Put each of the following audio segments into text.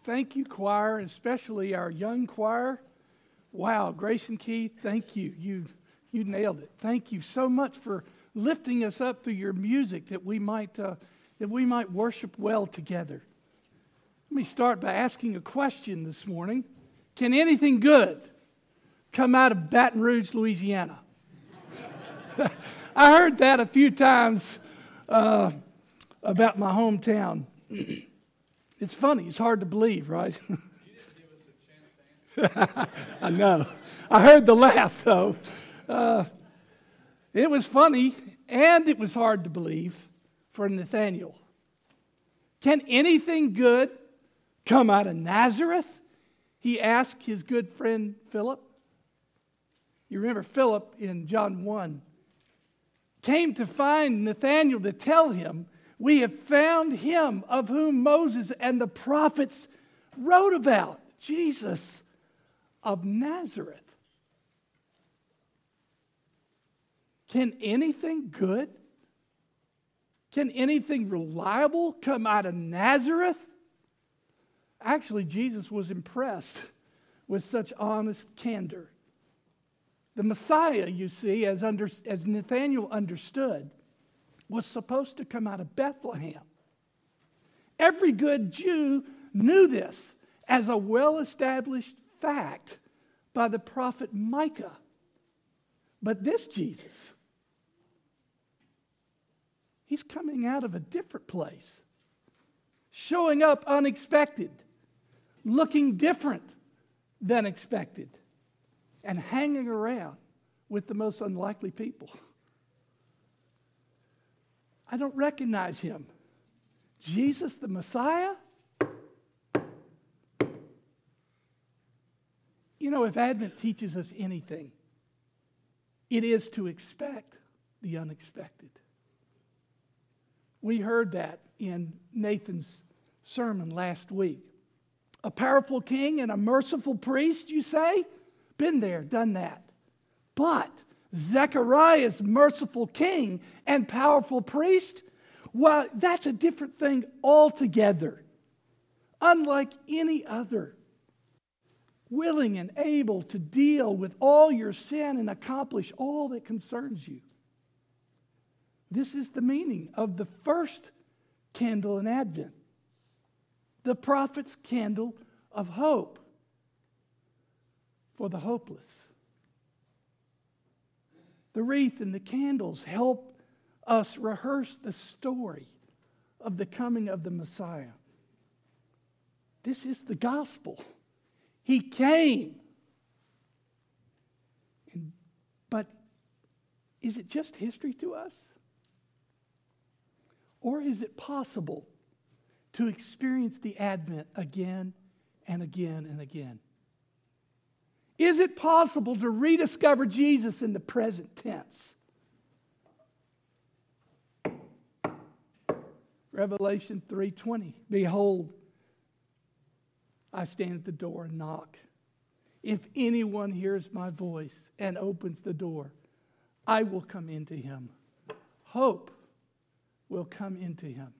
Thank you, choir, especially our young choir. Wow, Grace and Keith, thank you. You nailed it. Thank you so much for lifting us up through your music that we might worship well together. Let me start by asking a question this morning. Can anything good come out of Baton Rouge, Louisiana? I heard that a few times about my hometown. It's funny. It's hard to believe, right? You didn't give us a chance to answer. I know. I heard the laugh, though. It was funny, and it was hard to believe for Nathaniel. Can anything good come out of Nazareth? He asked his good friend Philip. You remember Philip in John 1 came to find Nathanael to tell him, "We have found him of whom Moses and the prophets wrote about, Jesus of Nazareth." Can anything good, can anything reliable come out of Nazareth? Actually, Jesus was impressed with such honest candor. The Messiah, you see, as Nathanael understood, was supposed to come out of Bethlehem. Every good Jew knew this as a well-established fact by the prophet Micah. But this Jesus, he's coming out of a different place, showing up unexpected, looking different than expected, and hanging around with the most unlikely people. I don't recognize him. Jesus the Messiah? You know, if Advent teaches us anything, it is to expect the unexpected. We heard that in Nathan's sermon last week. A powerful king and a merciful priest, you say? Been there, done that. But Zechariah's merciful king and powerful priest, well, that's a different thing altogether. Unlike any other. Willing and able to deal with all your sin and accomplish all that concerns you. This is the meaning of the first candle in Advent. The prophet's candle of hope for the hopeless. The wreath and the candles help us rehearse the story of the coming of the Messiah. This is the gospel. He came. But is it just history to us? Or is it possible to experience the Advent again and again and again? Is it possible to rediscover Jesus in the present tense? Revelation 3:20. Behold, I stand at the door and knock. If anyone hears my voice and opens the door, I will come into him. Hope will come into him.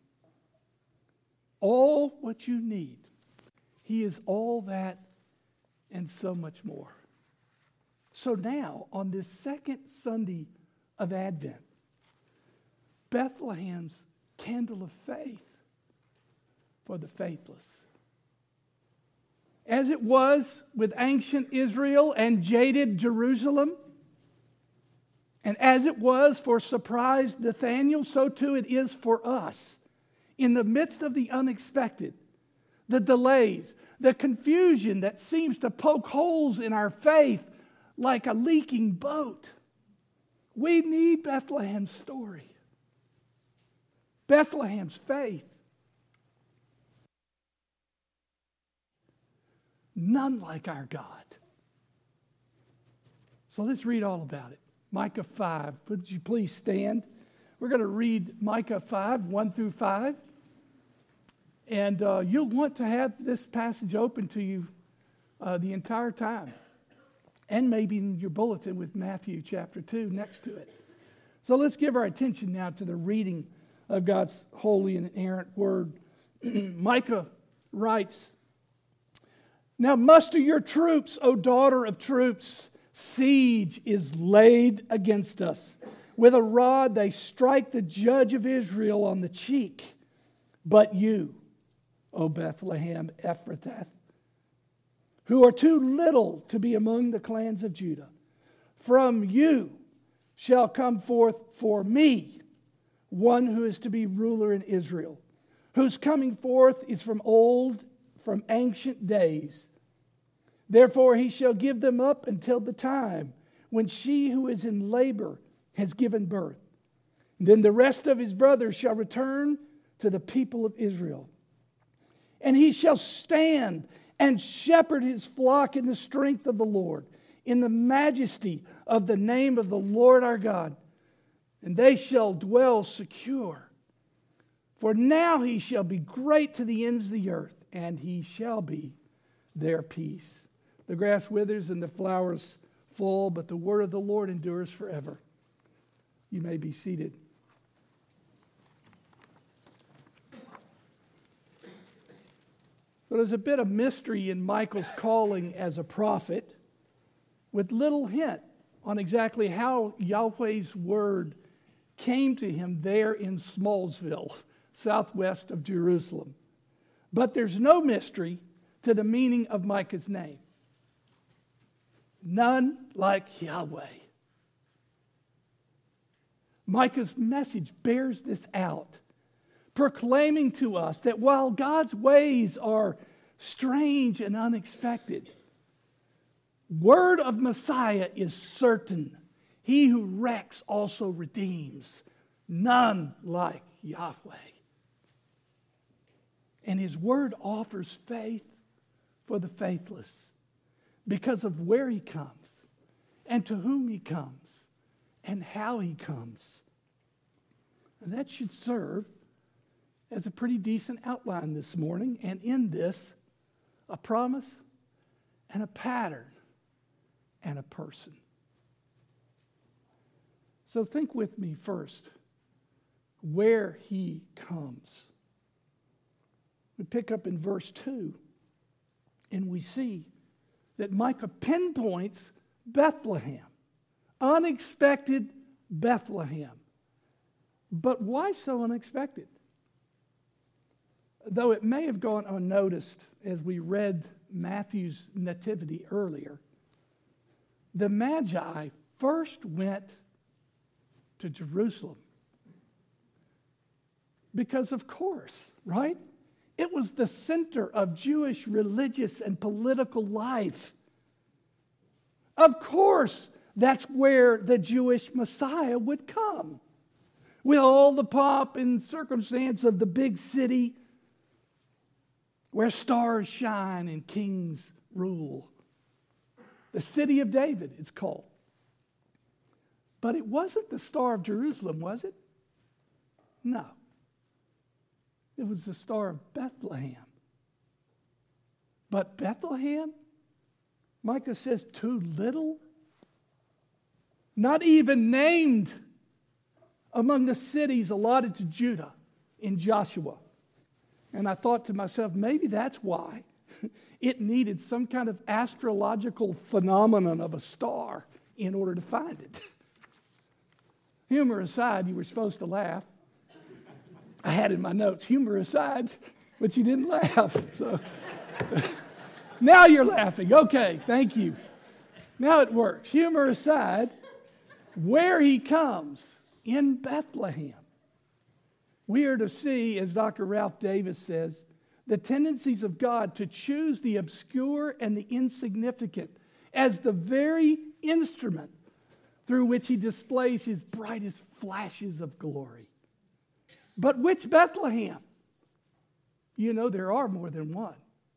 All what you need. He is all that and so much more. So now, on this second Sunday of Advent, Bethlehem's candle of faith for the faithless. As it was with ancient Israel and jaded Jerusalem, and as it was for surprised Nathanael, so too it is for us. In the midst of the unexpected, the delays, the confusion that seems to poke holes in our faith like a leaking boat, we need Bethlehem's story. Bethlehem's faith. None like our God. So let's read all about it. Micah 5. Would you please stand? We're going to read Micah 5, 1 through 5. And you'll want to have this passage open to you the entire time. And maybe in your bulletin with Matthew chapter 2 next to it. So let's give our attention now to the reading of God's holy and inerrant word. Micah writes, Now muster your troops, O daughter of troops. Siege is laid against us. With a rod they strike the judge of Israel on the cheek. But you, O Bethlehem Ephrathah, who are too little to be among the clans of Judah, from you shall come forth for me one who is to be ruler in Israel, whose coming forth is from old, from ancient days. Therefore he shall give them up until the time when she who is in labor has given birth. Then the rest of his brothers shall return to the people of Israel. And he shall stand and shepherd his flock in the strength of the Lord, in the majesty of the name of the Lord our God. And they shall dwell secure. For now he shall be great to the ends of the earth, and he shall be their peace. The grass withers and the flowers fall, but the word of the Lord endures forever. You may be seated. So there's a bit of mystery in Micah's calling as a prophet, with little hint on exactly how Yahweh's word came to him there in Smallsville, southwest of Jerusalem. But there's no mystery to the meaning of Micah's name. None like Yahweh. Micah's message bears this out, proclaiming to us that while God's ways are strange and unexpected, word of Messiah is certain. He who wrecks also redeems. None like Yahweh. And his word offers faith for the faithless because of where he comes and to whom he comes and how he comes. And that should serve as a pretty decent outline this morning. And in this, a promise and a pattern and a person. So think with me first where he comes. We pick up in verse 2, and we see that Micah pinpoints Bethlehem, unexpected Bethlehem. But why so unexpected? Though it may have gone unnoticed as we read Matthew's nativity earlier, the Magi first went to Jerusalem. Because of course, right? It was the center of Jewish religious and political life. Of course, that's where the Jewish Messiah would come. With all the pomp and circumstance of the big city where stars shine and kings rule. The city of David, it's called. But it wasn't the Star of Jerusalem, was it? No. It was the Star of Bethlehem. But Bethlehem, Micah says, too little? Not even named among the cities allotted to Judah in Joshua. And I thought to myself, maybe that's why it needed some kind of astrological phenomenon of a star in order to find it. Humor aside, you were supposed to laugh. I had in my notes, humor aside, but you didn't laugh. So now you're laughing. Okay, thank you. Now it works. Humor aside, where he comes, in Bethlehem. We are to see, as Dr. Ralph Davis says, the tendencies of God to choose the obscure and the insignificant as the very instrument through which he displays his brightest flashes of glory. But which Bethlehem? You know, there are more than one.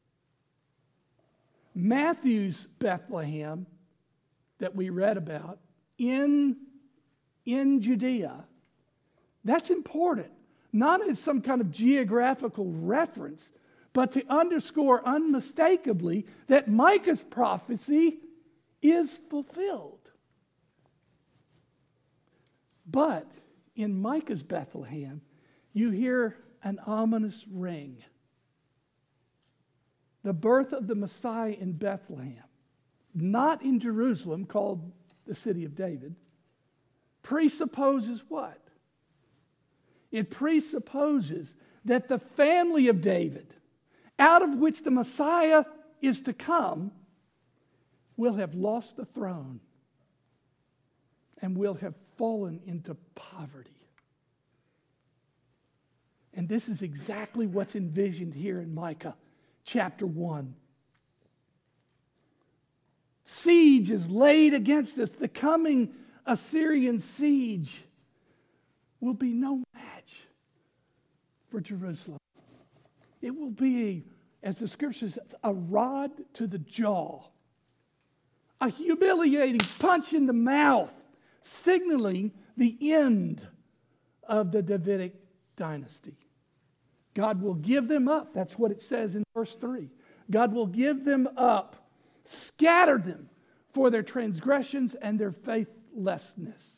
Matthew's Bethlehem that we read about in Judea, that's important. Not as some kind of geographical reference, but to underscore unmistakably that Micah's prophecy is fulfilled. But in Micah's Bethlehem, you hear an ominous ring. the birth of the Messiah in Bethlehem, not in Jerusalem, called the city of David, presupposes what? It presupposes that the family of David, out of which the Messiah is to come, will have lost the throne and will have fallen into poverty. And this is exactly what's envisioned here in Micah chapter 1. Siege is laid against us. The coming Assyrian siege will be no match for Jerusalem. It will be, as the scripture says, a rod to the jaw, a humiliating punch in the mouth, signaling the end of the Davidic dynasty. God will give them up. That's what it says in verse 3. God will give them up, scatter them for their transgressions and their faithlessness.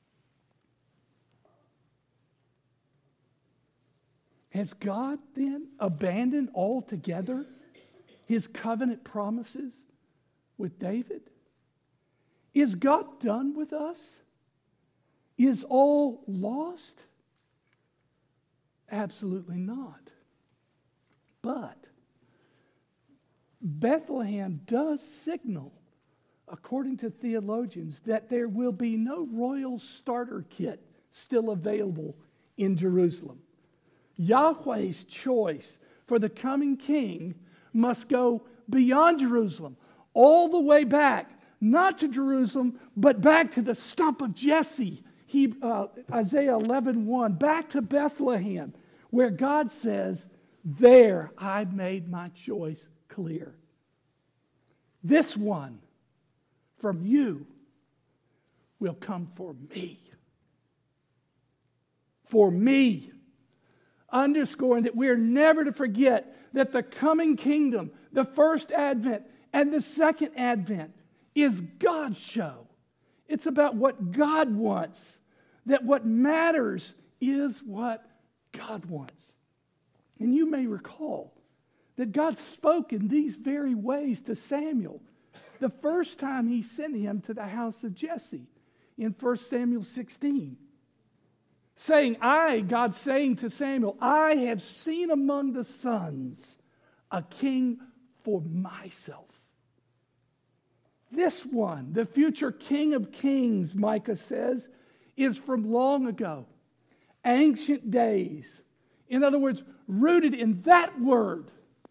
Has God then abandoned altogether his covenant promises with David? Is God done with us? Is all lost? Absolutely not. But Bethlehem does signal, according to theologians, that there will be no royal starter kit still available in Jerusalem. Yahweh's choice for the coming king must go beyond Jerusalem, all the way back, not to Jerusalem, but back to the stump of Jesse. Isaiah 11:1, back to Bethlehem, where God says, there I made my choice clear. This one from you will come for me. For me. Underscoring that we are never to forget that the coming kingdom, the first advent and the second advent, is God's show. It's about what God wants. That what matters is what God wants. And you may recall that God spoke in these very ways to Samuel the first time he sent him to the house of Jesse in 1 Samuel 16. God saying to Samuel, I have seen among the sons a king for myself. This one, the future King of Kings, Micah says, is from long ago, ancient days. In other words, rooted in that word.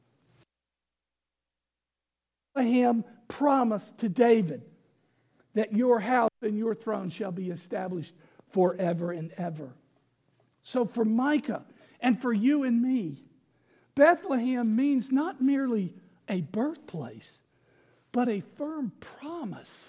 Abraham promised to David that your house and your throne shall be established forever and ever. So for Micah and for you and me, Bethlehem means not merely a birthplace, but a firm promise.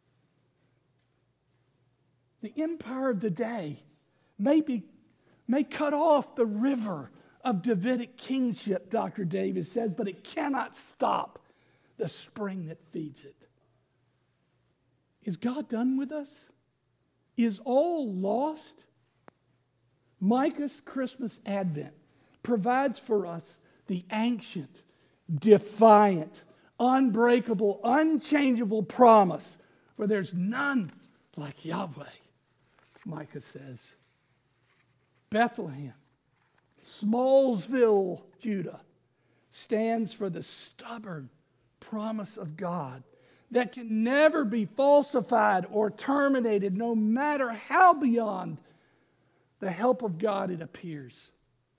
The empire of the day may cut off the river of Davidic kingship, Dr. Davis says, but it cannot stop the spring that feeds it. Is God done with us? Is all lost? Micah's Christmas Advent provides for us the ancient, defiant, unbreakable, unchangeable promise, for there's none like Yahweh, Micah says. Bethlehem, Smallsville, Judah, stands for the stubborn promise of God that can never be falsified or terminated, no matter how beyond the help of God it appears.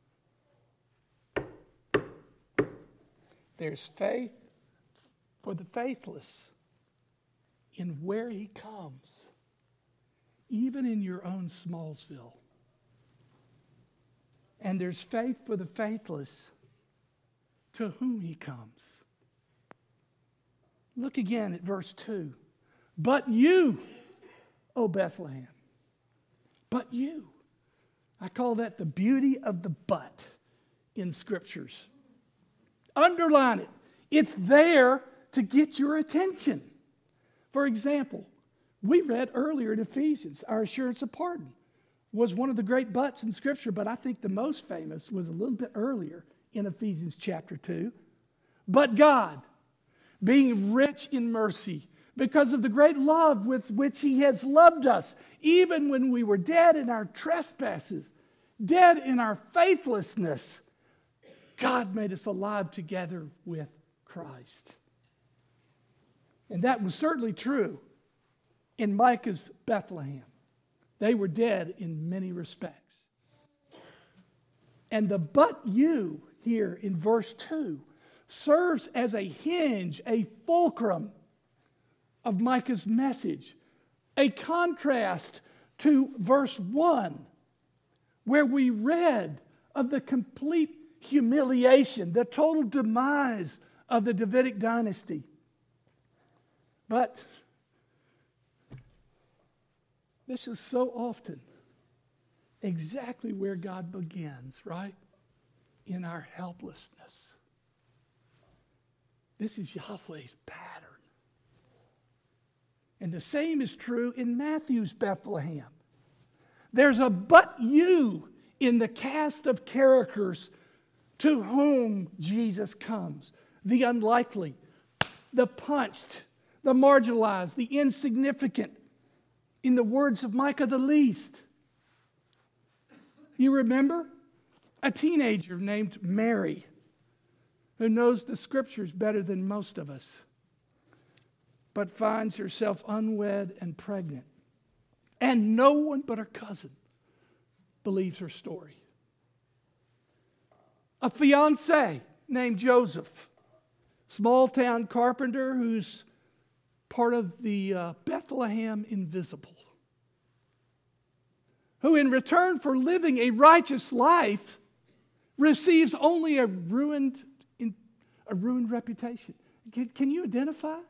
There's faith for the faithless in where he comes, even in your own Smallsville. And there's faith for the faithless to whom he comes. Look again at verse 2. But you, O Bethlehem, but you. I call that the beauty of the but in scriptures. Underline it. It's there to get your attention. For example, we read earlier in Ephesians, our assurance of pardon was one of the great buts in Scripture, but I think the most famous was a little bit earlier in Ephesians chapter 2. But God, being rich in mercy, because of the great love with which He has loved us, even when we were dead in our trespasses, dead in our faithlessness, God made us alive together with Christ. And that was certainly true in Micah's Bethlehem. They were dead in many respects. And the "but you" here in verse 2 serves as a hinge, a fulcrum of Micah's message, a contrast to verse 1, where we read of the complete humiliation, the total demise of the Davidic dynasty. But this is so often exactly where God begins, right? In our helplessness. This is Yahweh's pattern. And the same is true in Matthew's Bethlehem. There's a "but you" in the cast of characters to whom Jesus comes. The unlikely, the punched, the marginalized, the insignificant. In the words of Micah, the least. You remember? A teenager named Mary, who knows the scriptures better than most of us, but finds herself unwed and pregnant. And no one but her cousin believes her story. A fiancé named Joseph, small town carpenter who's part of the Bethlehem Invisible, who in return for living a righteous life receives only a ruined reputation. Can you identify?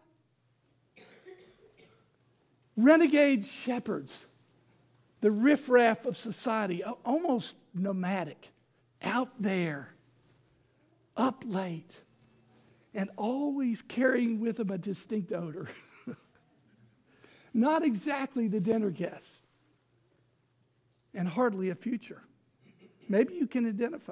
Renegade shepherds, the riffraff of society, almost nomadic, out there, up late, and always carrying with them a distinct odor. Not exactly the dinner guest, and hardly a future. Maybe you can identify.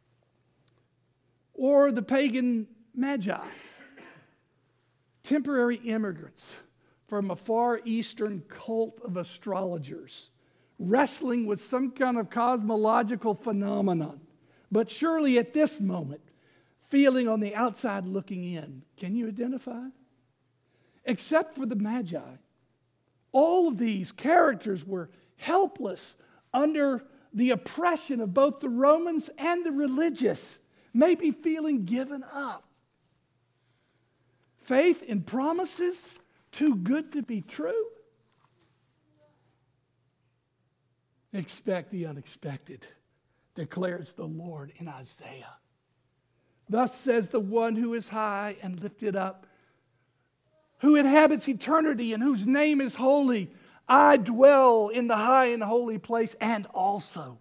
Or the pagan magi, temporary immigrants from a Far Eastern cult of astrologers, wrestling with some kind of cosmological phenomenon, but surely at this moment, feeling on the outside looking in. Can you identify? Except for the magi, all of these characters were helpless under the oppression of both the Romans and the religious, maybe feeling given up. Faith in promises too good to be true? Expect the unexpected, declares the Lord in Isaiah. Thus says the one who is high and lifted up, who inhabits eternity and whose name is holy. I dwell in the high and holy place, and also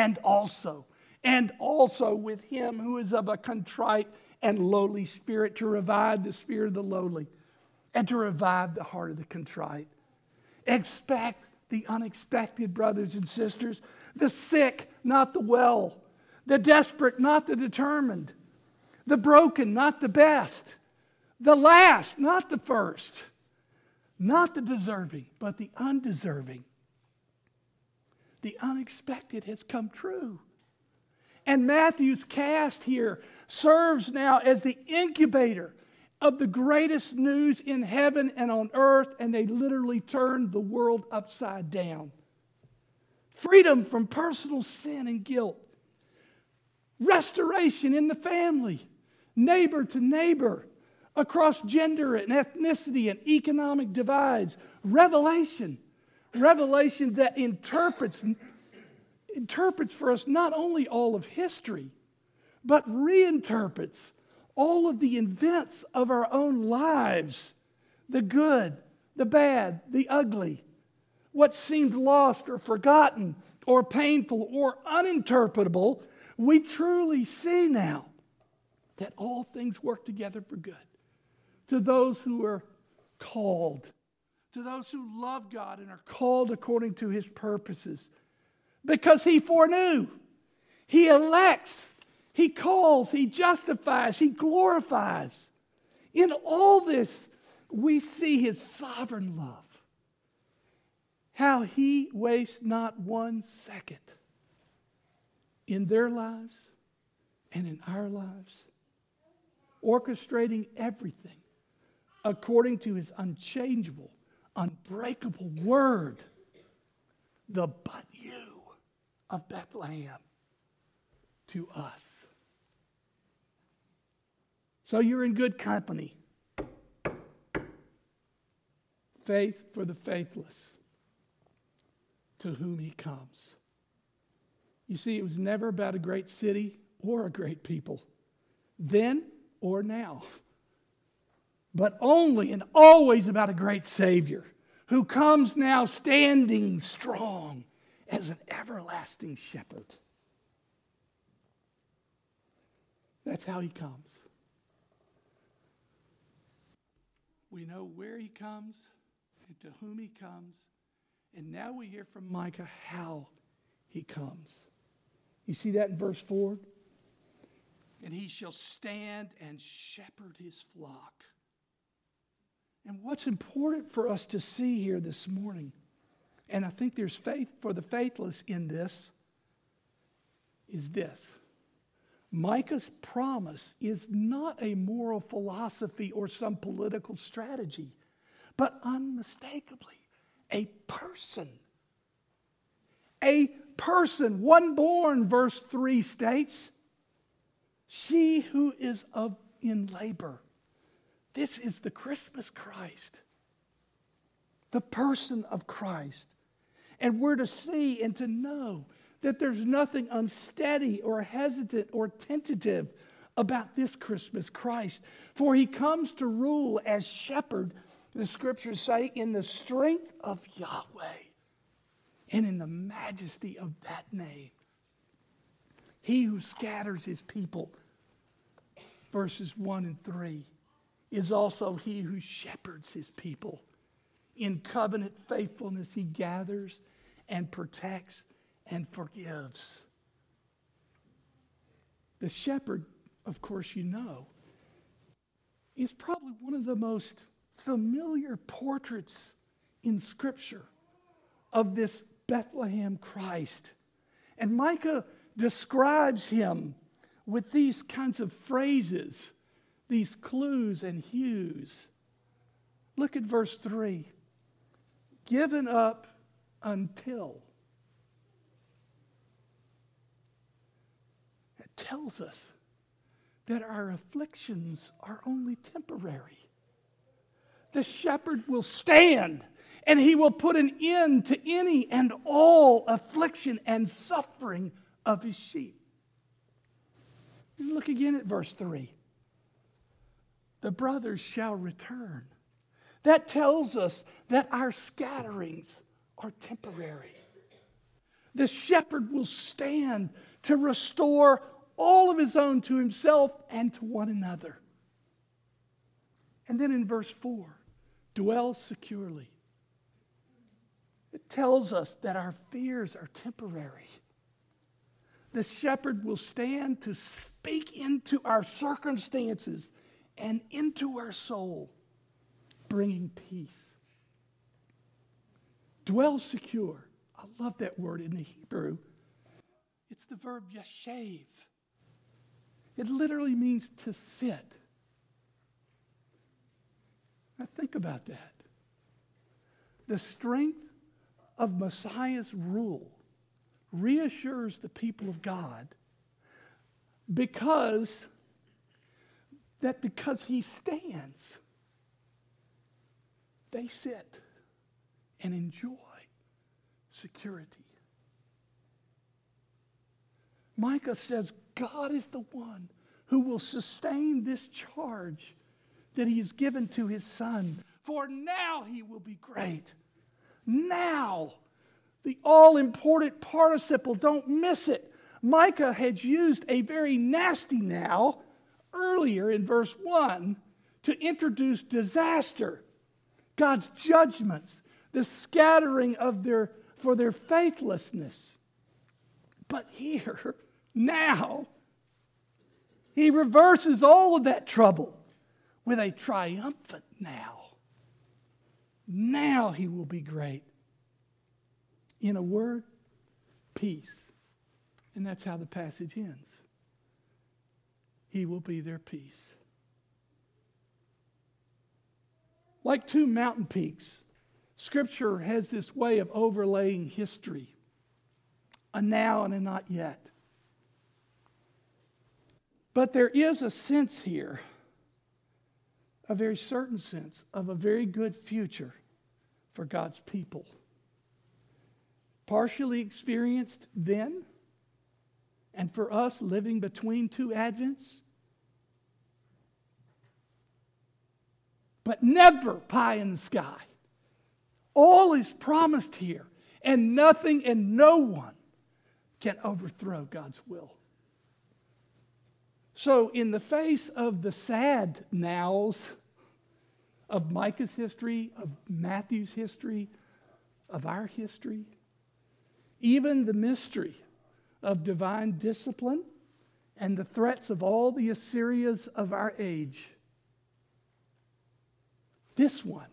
with him who is of a contrite and lowly spirit, to revive the spirit of the lowly and to revive the heart of the contrite. Expect the unexpected, brothers and sisters. The sick, not the well. The desperate, not the determined. The broken, not the best. The last, not the first. Not the deserving, but the undeserving. The unexpected has come true. And Matthew's cast here serves now as the incubator of the greatest news in heaven and on earth, and they literally turned the world upside down. Freedom from personal sin and guilt. Restoration in the family, neighbor to neighbor, across gender and ethnicity and economic divides. Revelation that interprets for us not only all of history, but reinterprets all of the events of our own lives, the good, the bad, the ugly, what seemed lost or forgotten or painful or uninterpretable. We truly see now that all things work together for good to those who are called, to those who love God and are called according to his purposes. Because he foreknew, he elects, He calls, He justifies, He glorifies. In all this, we see His sovereign love. How He wastes not 1 second in their lives and in our lives, orchestrating everything according to His unchangeable, unbreakable word, the but you of Bethlehem to us. So you're in good company. Faith for the faithless, to whom He comes. You see, it was never about a great city or a great people, then or now, but only and always about a great Savior who comes now standing strong as an everlasting shepherd. That's how He comes. We know where He comes and to whom He comes. And now we hear from Micah how He comes. You see that in verse 4? And He shall stand and shepherd His flock. And what's important for us to see here this morning, and I think there's faith for the faithless in this, is this. Micah's promise is not a moral philosophy or some political strategy, but unmistakably a person. A person, one born, verse 3 states, she who is in labor. This is the Christmas Christ, the person of Christ. And we're to see and to know that there's nothing unsteady or hesitant or tentative about this Christmas Christ. For He comes to rule as shepherd, the scriptures say, in the strength of Yahweh and in the majesty of that name. He who scatters His people, verses 1 and 3, is also He who shepherds His people. In covenant faithfulness He gathers and protects and forgives. The shepherd, of course you know, is probably one of the most familiar portraits in Scripture of this Bethlehem Christ. And Micah describes Him with these kinds of phrases, these clues and hues. Look at verse 3. Given up until. It tells us that our afflictions are only temporary. The shepherd will stand and He will put an end to any and all affliction and suffering of His sheep. And look again at verse 3. The brothers shall return. That tells us that our scatterings are temporary. The shepherd will stand to restore all of His own to Himself and to one another. And then in verse 4, dwell securely. It tells us that our fears are temporary. The shepherd will stand to speak into our circumstances and into our soul, bringing peace. Dwell secure. I love that word in the Hebrew. It's the verb yashav. It literally means to sit. Now think about that. The strength of Messiah's rule reassures the people of God because He stands, they sit and enjoy security. Micah says God is the one who will sustain this charge that He has given to His Son. For now He will be great. Now, the all-important participle, don't miss it. Micah had used a very nasty now earlier in verse 1 to introduce disaster, God's judgments, the scattering for their faithlessness. But here, now, He reverses all of that trouble with a triumphant now. Now he will be great. In a word, peace. And that's how the passage ends. He will be their peace. Like two mountain peaks, Scripture has this way of overlaying history. A now and a not yet. But there is a sense here, a very certain sense of a very good future for God's people. Partially experienced then, and for us living between two Advents, but never pie in the sky. All is promised here, and nothing and no one can overthrow God's will. So in the face of the sad nows of Micah's history, of Matthew's history, of our history, even the mystery of divine discipline and the threats of all the Assyrias of our age, this one,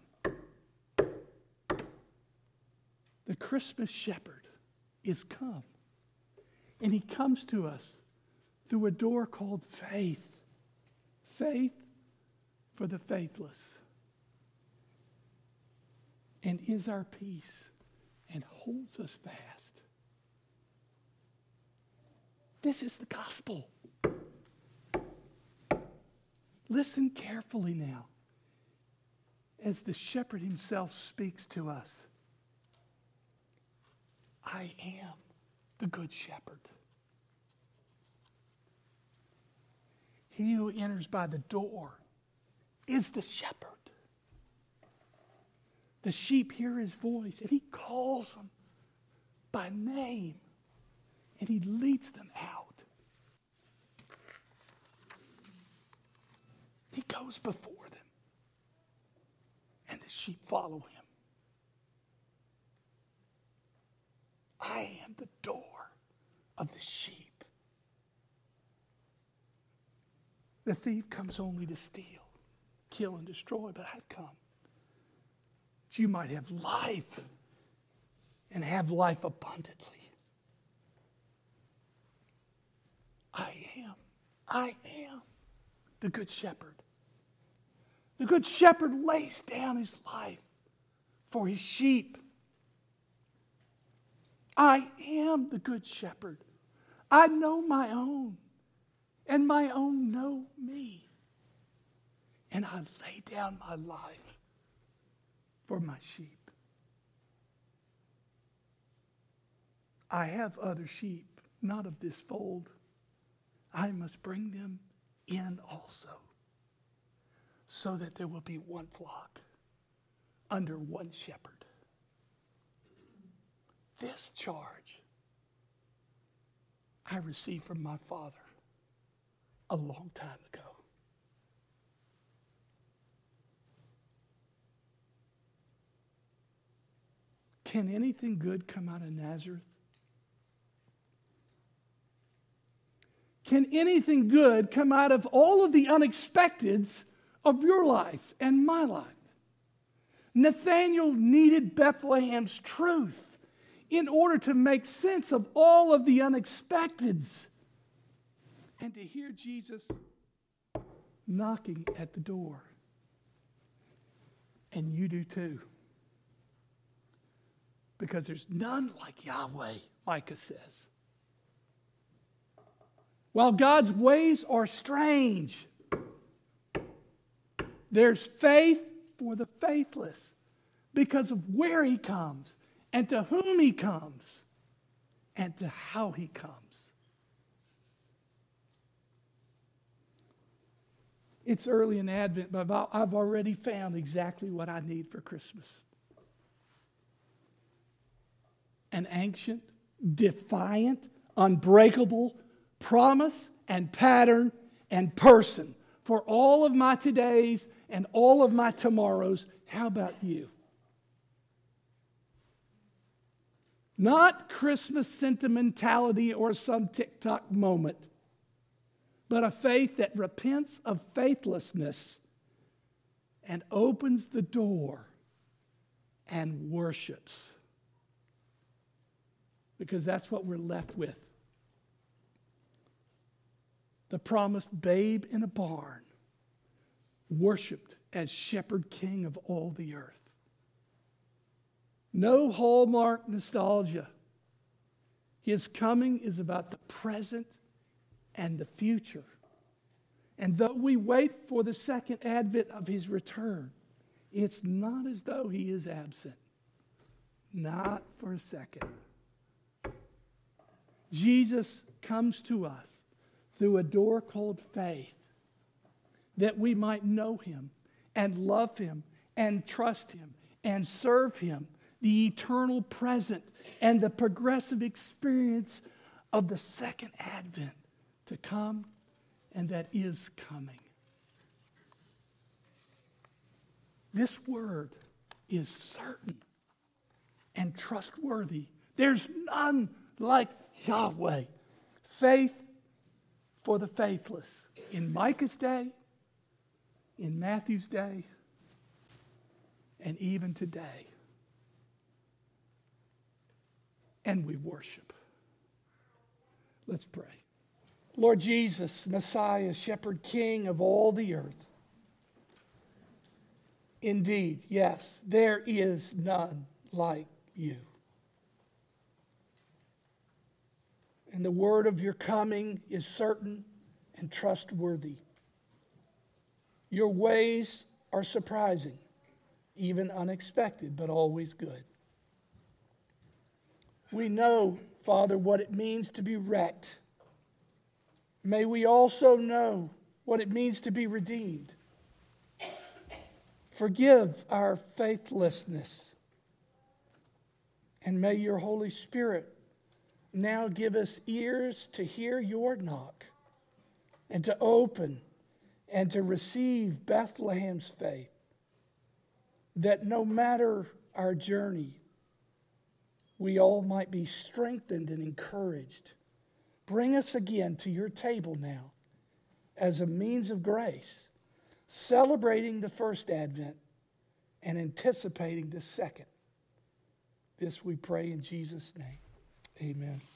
the Christmas shepherd, is come. And he comes to us through a door called faith. Faith for the faithless. And is our peace and holds us fast. This is the gospel. Listen carefully now as the shepherd himself speaks to us. I am the good shepherd. He who enters by the door is the shepherd. The sheep hear his voice, and he calls them by name, and he leads them out. He goes before them, and the sheep follow him. I am the door of the sheep. The thief comes only to steal, kill, and destroy, but I've come that you might have life and have life abundantly. I am the good shepherd. The good shepherd lays down his life for his sheep. I am the good shepherd. I know my own, and my own know me. And I lay down my life for my sheep. I have other sheep, not of this fold. I must bring them in also, so that there will be one flock under one shepherd. This charge I received from my Father a long time ago. Can anything good come out of Nazareth? Can anything good come out of all of the unexpecteds of your life and my life? Nathanael needed Bethlehem's truth in order to make sense of all of the unexpecteds and to hear Jesus knocking at the door. And you do too. Because there's none like Yahweh, Micah says. While God's ways are strange, there's faith for the faithless because of where he comes and to whom he comes and to how he comes. It's early in Advent, but I've already found exactly what I need for Christmas. An ancient, defiant, unbreakable promise and pattern and person for all of my todays and all of my tomorrows. How about you? Not Christmas sentimentality or some TikTok moment, but a faith that repents of faithlessness and opens the door and worships. Because that's what we're left with. The promised babe in a barn, worshipped as shepherd king of all the earth. No Hallmark nostalgia. His coming is about the present and the future. And though we wait for the second advent of his return, it's not as though he is absent. Not for a second. Jesus comes to us through a door called faith, that we might know him and love him and trust him and serve him, the eternal present and the progressive experience of the second advent to come and that is coming. This word is certain and trustworthy. There's none like Yahweh. Faith for the faithless. In Micah's day, in Matthew's day, and even today. And we worship. Let's pray. Lord Jesus, Messiah, Shepherd King of all the earth. Indeed, yes, there is none like you. And the word of your coming is certain and trustworthy. Your ways are surprising, even unexpected, but always good. We know, Father, what it means to be wrecked. May we also know what it means to be redeemed. Forgive our faithlessness. And may your Holy Spirit now give us ears to hear your knock and to open and to receive Bethlehem's faith, that no matter our journey, we all might be strengthened and encouraged. Bring us again to your table now as a means of grace, celebrating the first advent and anticipating the second. This we pray in Jesus' name. Amen.